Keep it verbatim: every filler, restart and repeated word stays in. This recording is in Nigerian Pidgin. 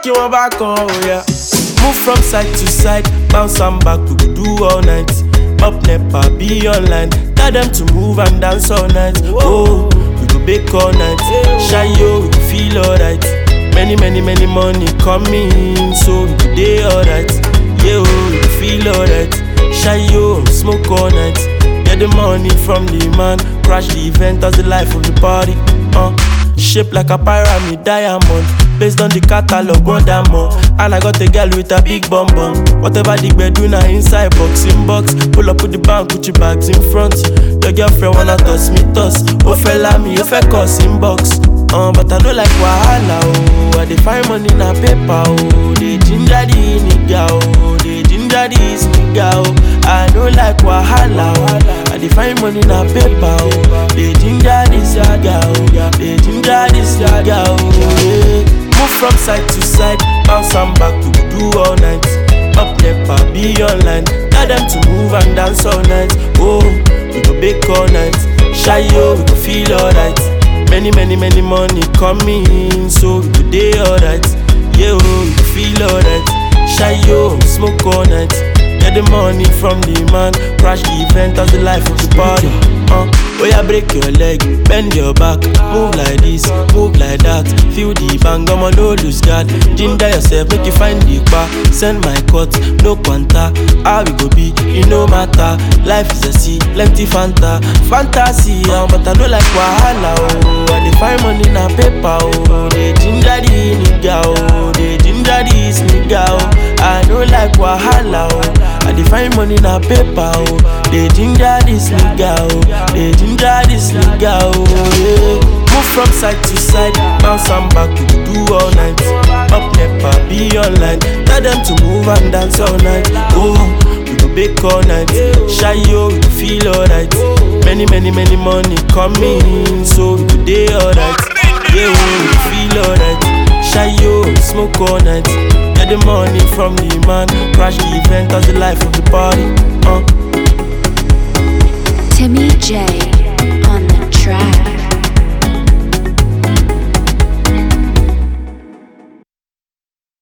kí wọ́n bá kan, oh yeah. Move from side to side, bounce and back, we go do all night. Up nepa, be online, tell them to move and dance all night. Oh, we go bake all night, shy yo, we go feel alright. Many, many, many money coming, so we go day alright. Yeah, oh, we go feel alright. Shy yo, smoke all night. Get the money from the man, crash the event as the life of the party. Uh, shaped like a pyramid diamond, based on the catalog, one more. And I got a girl with a big bum bum. Whatever the bed do now inside box, in box. Pull up with the bank, put your bags in front. Your girlfriend wanna toss me toss. Oh fella me, oh fella cuss in box. Uh, but I don't like wahala, oh. I dey find money na paper, oh. They ginger the nigga, oh. They ginger this nigga, oh. I don't like wahala, oh. I dey find money na paper, oh. They ginger this nigga, oh. They ginger this nigga, oh. Yeah. Move from side to side, bounce and back, we go do all night. Up nepa, be online, tell them to move and dance all night. Oh, we go bake all night, shy yo, we go feel alright. Many, many, many money coming, so we go day alright. Yeah, oh, we go feel alright. Shy yo, smoke all night. Get the money from the man, crash the event as the life of the party. Uh, oh yeah, break your leg, bend your back, move like this, move like that. Feel the bang, I'ma no lose guard. Ginger yourself, make you find the bar. Send my cut, no quanta. How we go be, it no matter. Life is a sea, plenty fanta, fantasy. Uh, but I don't like wahala, oh. I dey find money na paper, oh. They ginger the nigga, oh. They ginger this nigga, oh. I don't like wahala, oh. I dey find money na paper, oh. They ginger this nigga, oh. They ginger this nigga, oh. Yeah. Move from side to side, bounce and back, we go do all night. Up nepa, be online, tell them to move and dance all night. Oh, we go bake all night, shy yo, we go feel alright. Many, many, many money coming, so we go day alright. Yeah, we go feel alright. Shy yo, smoke all night. Get the money from the man, crash the event as the life of the party. Uh. Timmy J.